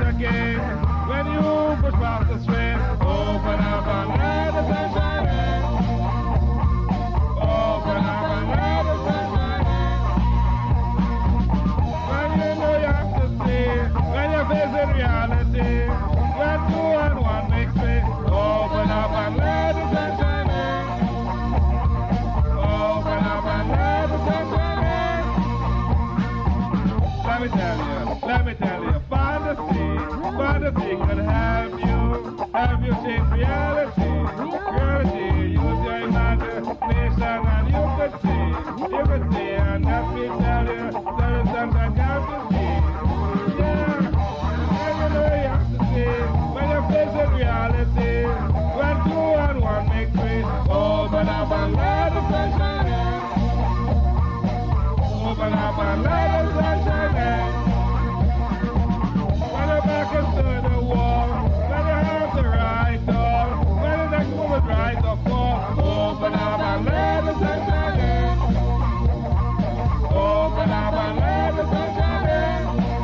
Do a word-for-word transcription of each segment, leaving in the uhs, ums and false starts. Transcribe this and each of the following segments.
again. When you push past the strain, open up and let the sun shine in. Open up and let the sun shine in. When you know you have to see, when you're facing reality, when two and one makes three, open up and let the sun shine in. Open up and let the sun shine in. Let me tell you, let me tell you, fantasy, fantasy could help you, help you change reality. Reality, use your imagination and you could see, you could see, and let me tell you, there is something you have to see. Yeah, and you know you have to see, when you're facing reality, when two and one make three, open up and let the sun shine in. Open up and let the sun shine in. When you're back into the wall, when you have the right door, when the next woman's right or fall, open up and let the sun shine in. Open up and let the sun shine in.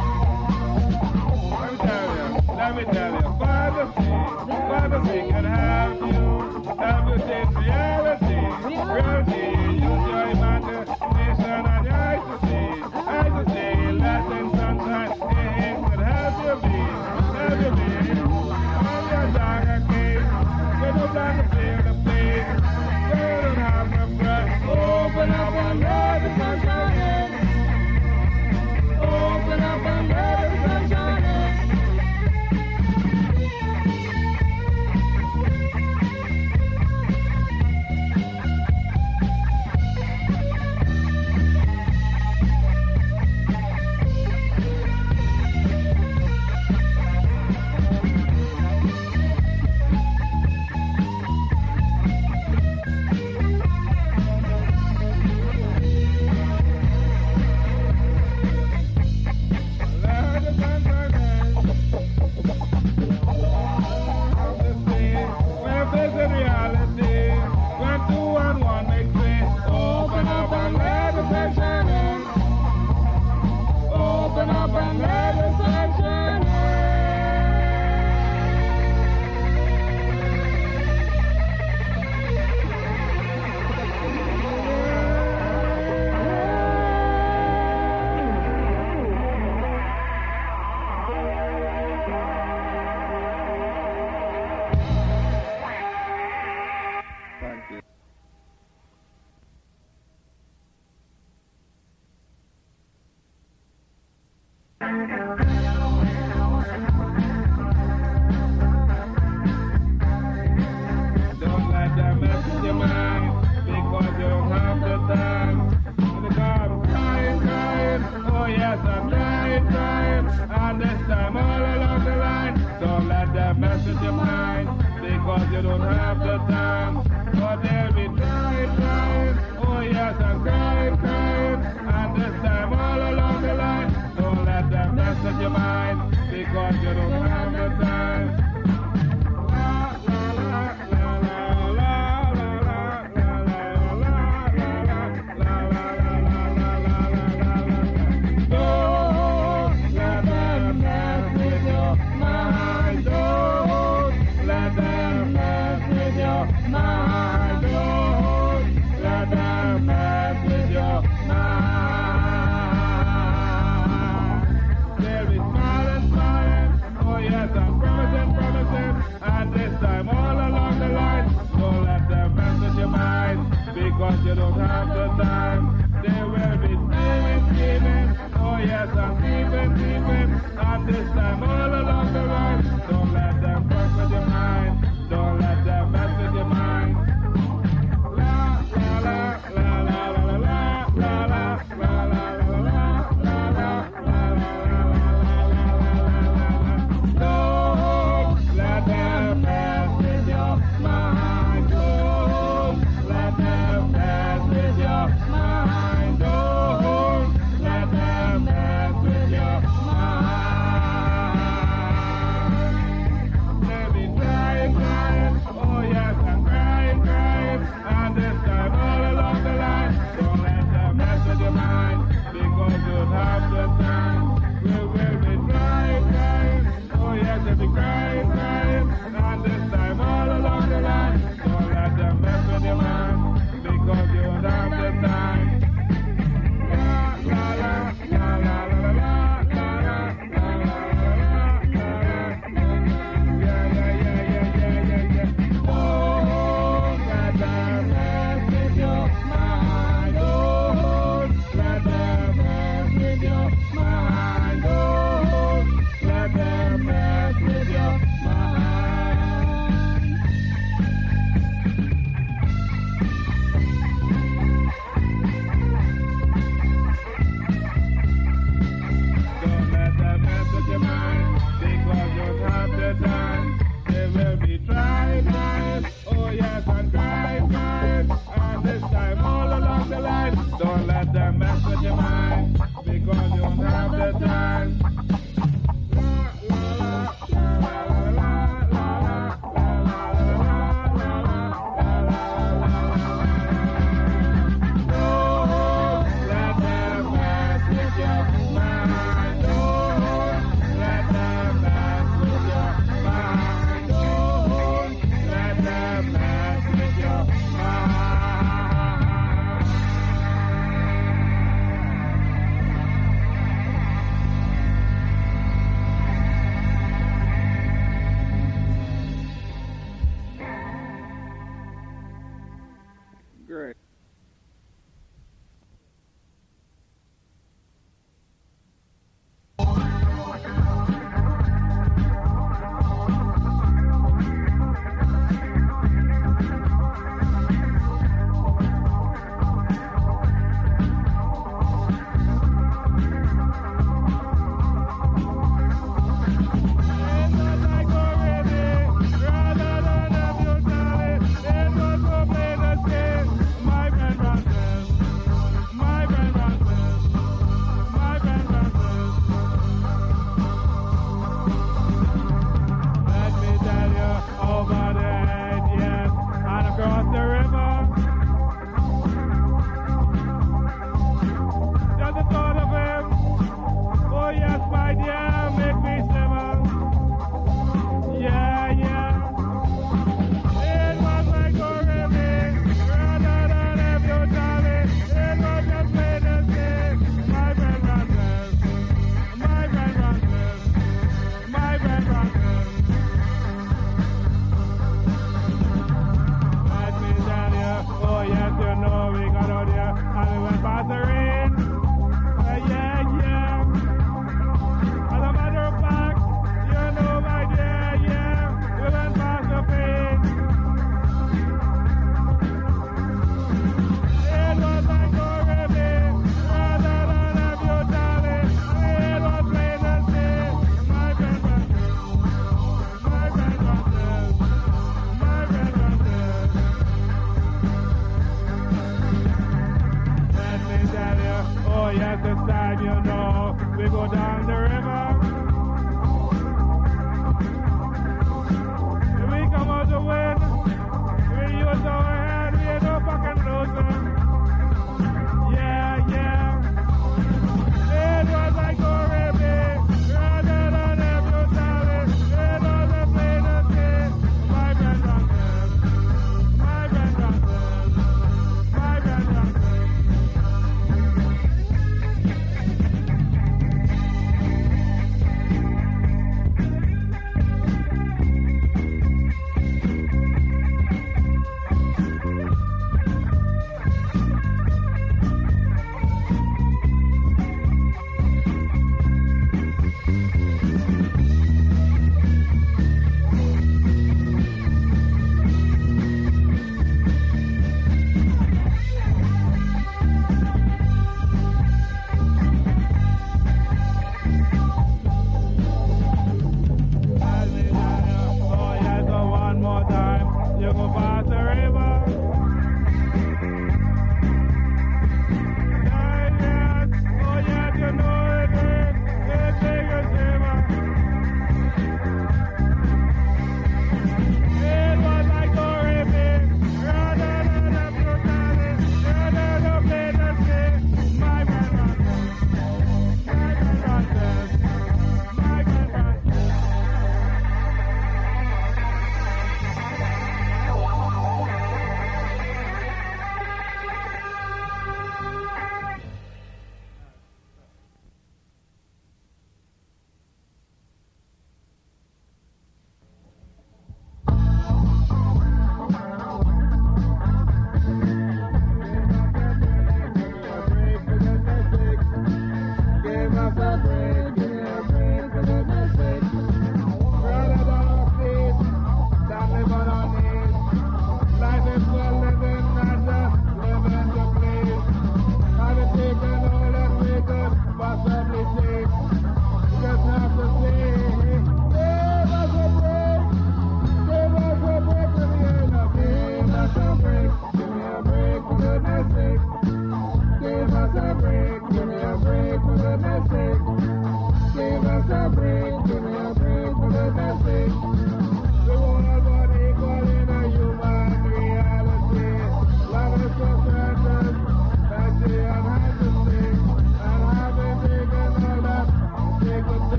Let me tell you, let me tell you, fantasy, fantasy can help you, help you change reality. Reality, use your imagination and your eyes to see. Eyes to see, letting sunshine in could help you be, help you be. On your darker case, we don't plan to feel the pain. We don't have no breath. Open up and let the sun shine in. Open up and let the sun shine in. Mind.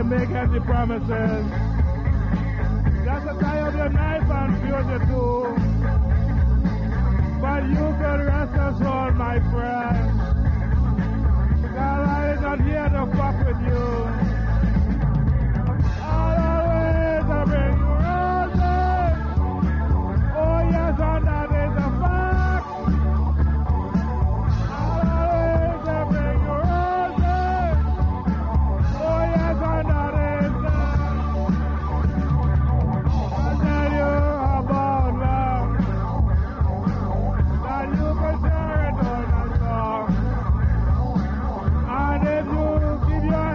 make any promises. Just to tie up your knife and fuse it too. But you can rest assured, my friend, that I is not here to fuck with you. I'll always bring you roses. Oh yes, and that is a fact. I'll always bring you roses. Oh yes, and that is that. I'll tell you about love. That you can share it all night long. And if you give your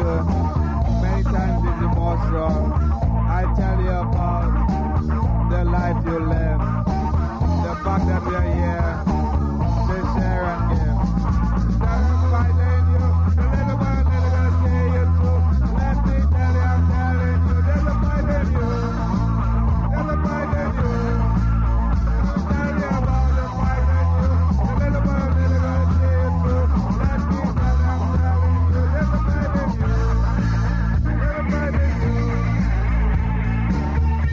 many times it's emotional. I tell you about the life you live, the fact that we are here to share and give. Satisfying you, the little one that is gonna say you too. Let me tell you, I'm telling you, there's a fight in you, there's a fight in you. I'll tell you about the fight in you, the little one that is gonna say you too. Let me tell you, I'm telling you, there's a fight in you, there's a fight in you.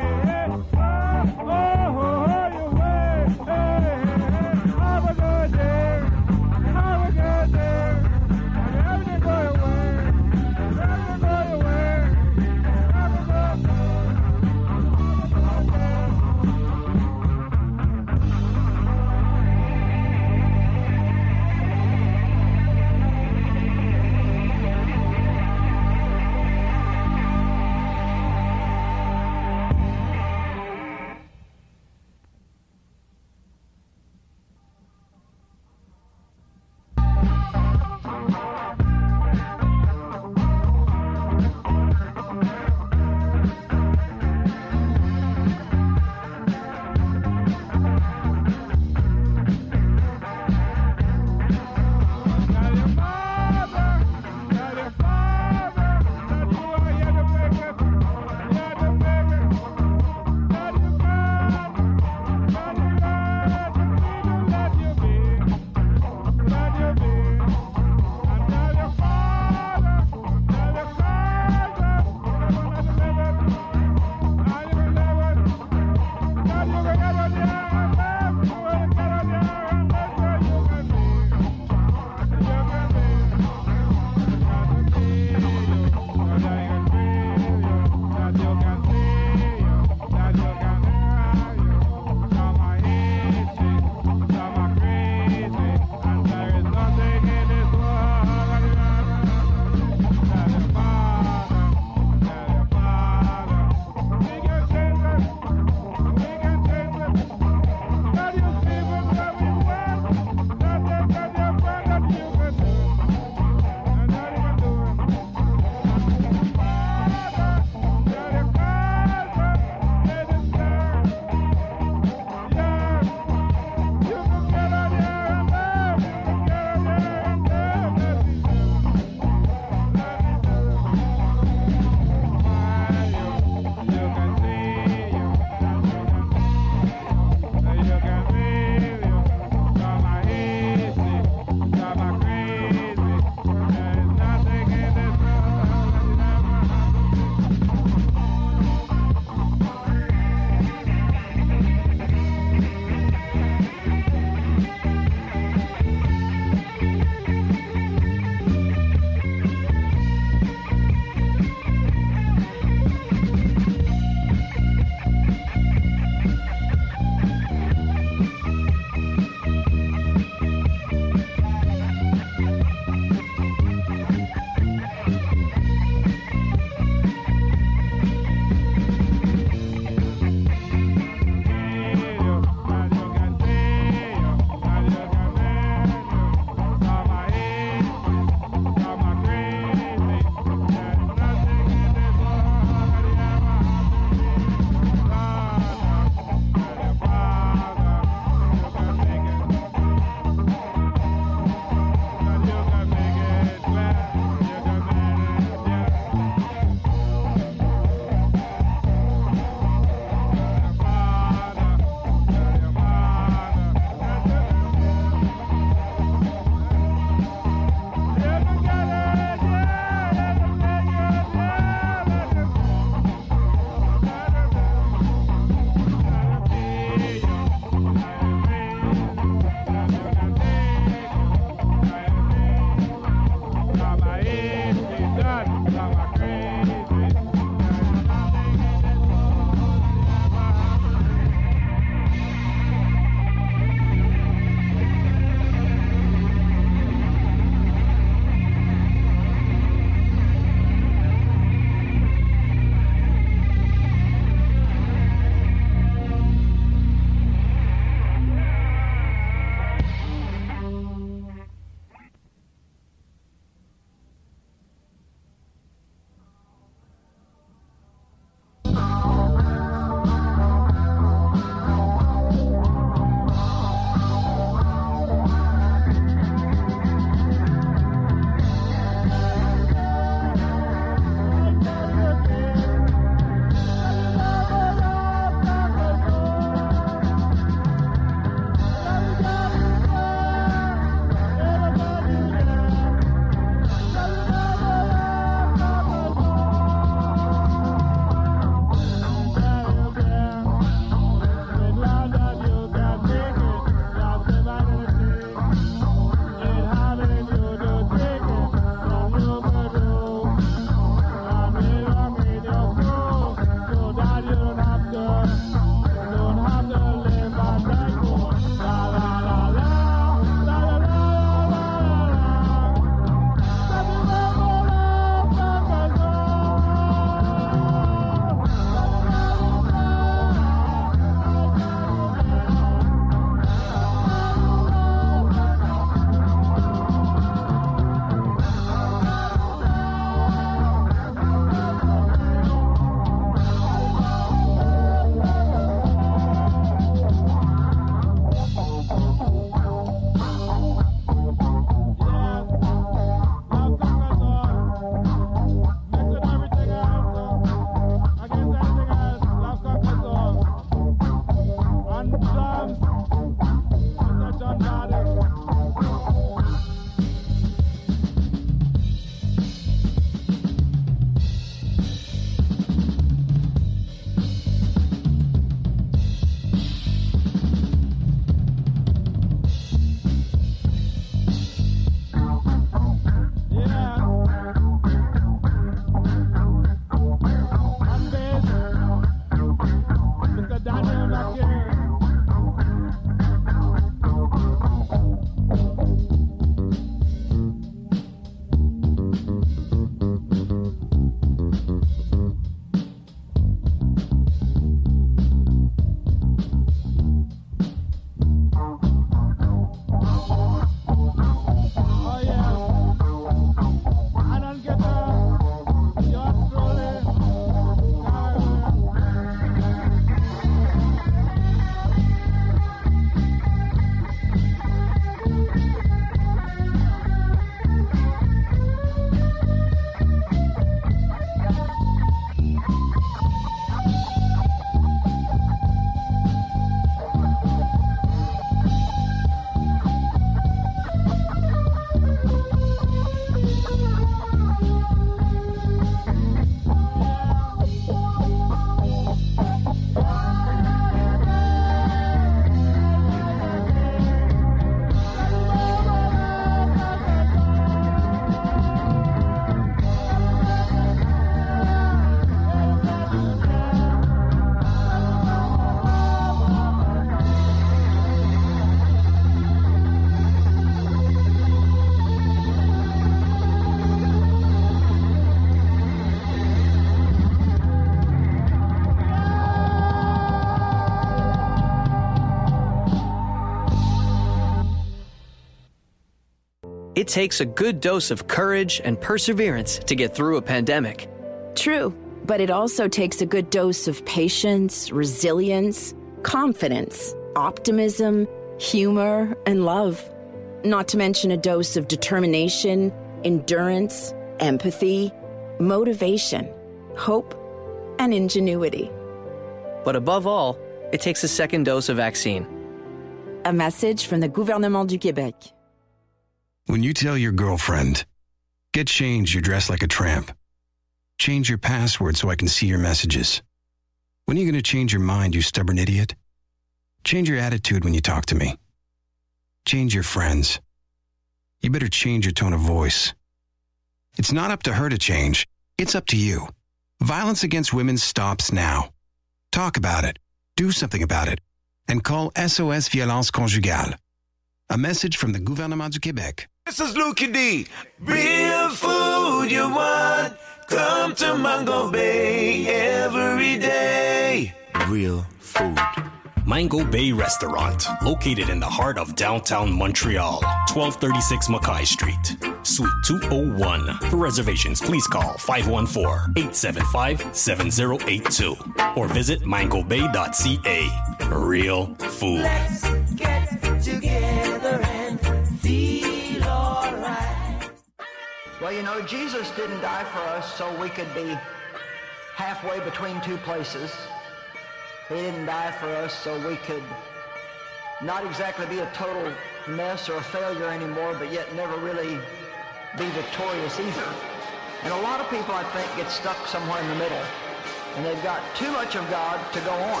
it takes a good dose of courage and perseverance to get through a pandemic. True, but it also takes a good dose of patience, resilience, confidence, optimism, humor, and love. Not to mention a dose of determination, endurance, empathy, motivation, hope, and ingenuity. But above all, it takes a second dose of vaccine. A message from the Gouvernement du Québec. When you tell your girlfriend, get changed, you're dressed like a tramp. Change your password so I can see your messages. When are you going to change your mind, you stubborn idiot? Change your attitude when you talk to me. Change your friends. You better change your tone of voice. It's not up to her to change. It's up to you. Violence against women stops now. Talk about it. Do something about it. And call S O S Violence Conjugale. A message from the Gouvernement du Québec. This is Lukey D. Real food you want, come to Mango Bay every day. Real food. Mango Bay Restaurant, located in the heart of downtown Montreal, twelve thirty-six Mackay Street, Suite two oh one. For reservations, please call five one four, eight seven five, seven zero eight two or visit mango bay dot c a. Real food. Let's get together and feel all right. Well, you know, Jesus didn't die for us so we could be halfway between two places. He didn't die for us so we could not exactly be a total mess or a failure anymore, but yet never really be victorious either. And a lot of people, I think, get stuck somewhere in the middle. And they've got too much of God to go on,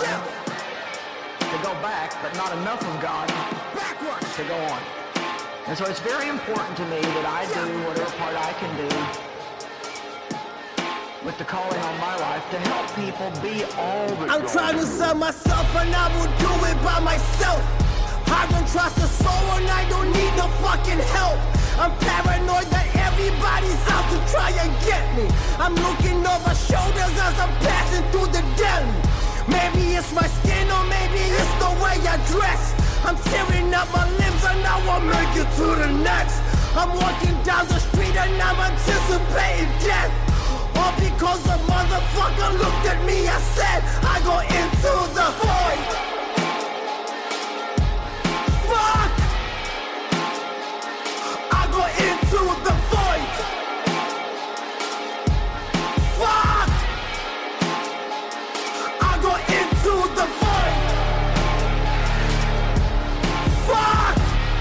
to go back, but not enough of God backwards to go on. And so it's very important to me that I do whatever part I can do with the calling on my life to help people be all the I'm trying to sell myself and I will do it by myself. I don't trust a soul and I don't need no fucking help. I'm paranoid that everybody's out to try and get me. I'm looking over shoulders as I'm passing through the deli. Maybe it's my skin or maybe it's the way I dress. I'm tearing up my limbs and now I'll make it to the next. I'm walking down the street and I'm anticipating death. All because a motherfucker looked at me, I said, I go into the void. Fuck! I go into the void. Fuck! I go into the void. Fuck!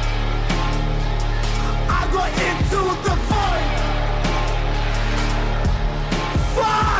I go into the void. Fuck!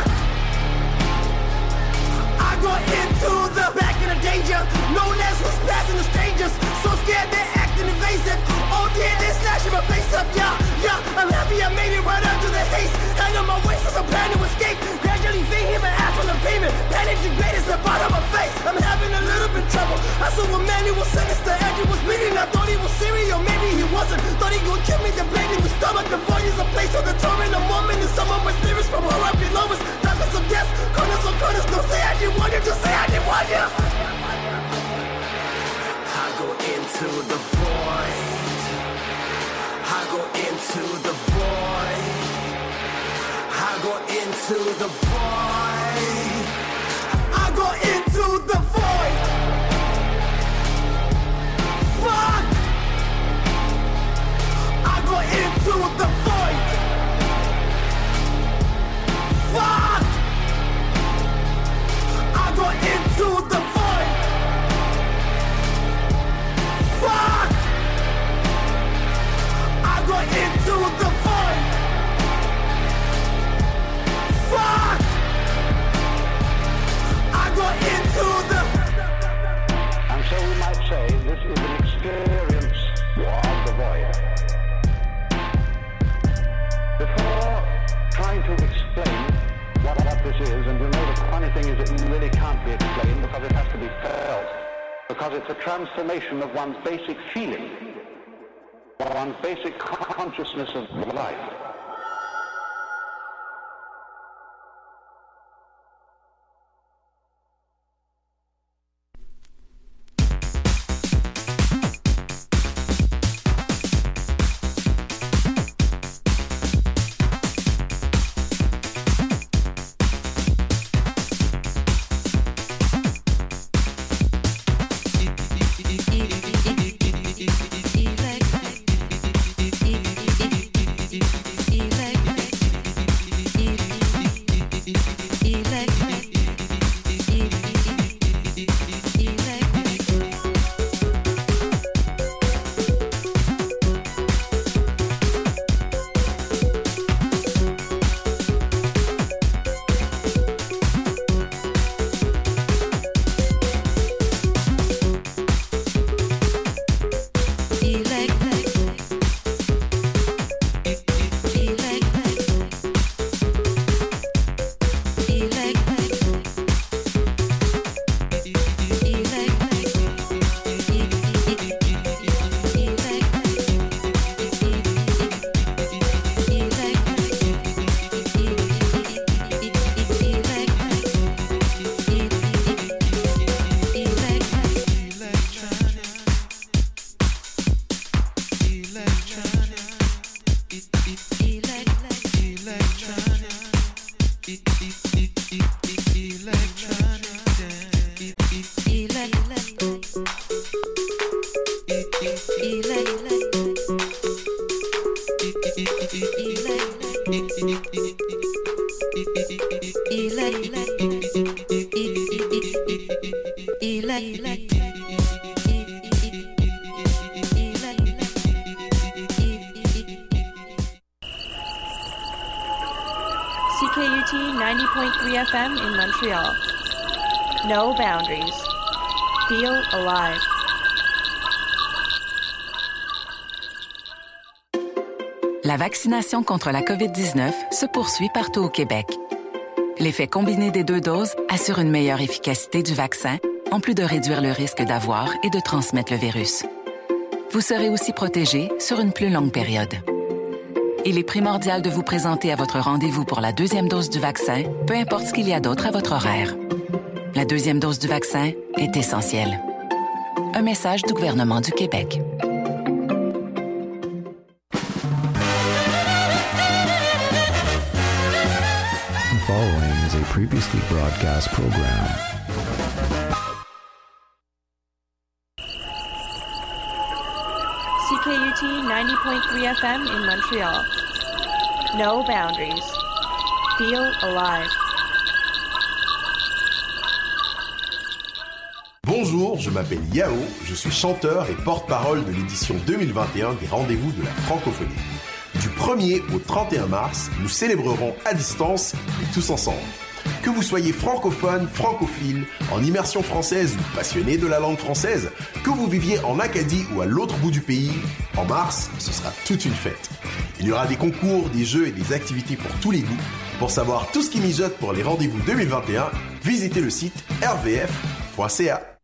I go into the back in the danger. No less was passing the strangers. So scared they're acting invasive. Oh dear, they're slashing my face up. Yeah, yeah, I'm happy I made it right under the haze. Hang on my waist as I'm trying to escape. Gradually fade hit my ass on the pavement. Panic the greatest the bottom of my face. I'm having a little bit trouble. I saw a man who was sinister. Andrew was bleeding. I thought he was serious, maybe he wasn't. Thought he gon' kill me, then blade in the stomach. The void is a place of the torment. A moment in some of my spirits from where I belong. Darkness of death, corners of corners. Don't say I didn't want you, just say I didn't want you. I go into the void. I go into the void. I go into the void. I go into the void. Fuck! I go into the void. Fuck! I go into the void. Fuck! I go into the void. Fuck! I go into the... And so we might say this is an experience of the void. Before trying to explain what, what this is, and you know the funny thing is it really can't be explained because it has to be felt, because it's a transformation of one's basic feeling, one's basic consciousness of life. C K U T ninety point three F M in Montreal. No boundaries. Feel alive. La vaccination contre la covid dix-neuf se poursuit partout au Québec. L'effet combiné des deux doses assure une meilleure efficacité du vaccin, en plus de réduire le risque d'avoir et de transmettre le virus. Vous serez aussi protégé sur une plus longue période. Il est primordial de vous présenter à votre rendez-vous pour la deuxième dose du vaccin, peu importe ce qu'il y a d'autre à votre horaire. La deuxième dose du vaccin est essentielle. Un message du gouvernement du Québec. The following is a previously broadcast program. C K U T ninety point three F M in Montreal. No boundaries. Feel alive. Bonjour, je m'appelle Yao, je suis chanteur et porte-parole de l'édition deux mille vingt et un des Rendez-vous de la Francophonie. Du premier au trente et un mars, nous célébrerons à distance, mais tous ensemble. Que vous soyez francophone, francophile, en immersion française ou passionné de la langue française, que vous viviez en Acadie ou à l'autre bout du pays, en mars, ce sera toute une fête. Il y aura des concours, des jeux et des activités pour tous les goûts. Pour savoir tout ce qui mijote pour les Rendez-vous deux mille vingt et un, visitez le site r v f point c a.